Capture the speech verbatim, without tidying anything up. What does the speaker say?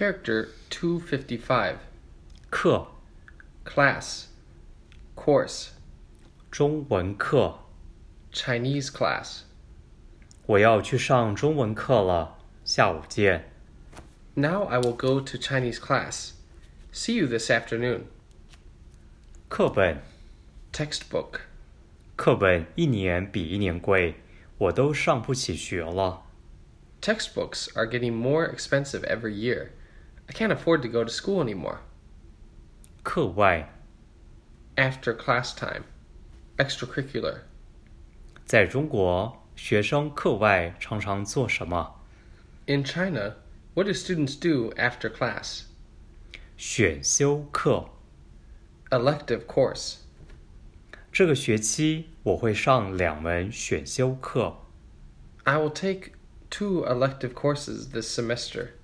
character two fifty-five. 课 Class. Course. 中文课 Chinese class. 我要去上中文课了，下午见。 Now I will go to Chinese class. See you this afternoon. 课本 Textbook. 课本一年比一年贵，我都上不起学了。 Textbooks are getting more expensive every year. I can't afford to go to school anymore. 课外 After class time. Extracurricular. 在中国，学生课外常常做什么？ In China, what do students do after class? 选修课。 Elective course. 这个学期我会上两门选修课。 I will take two elective courses this semester.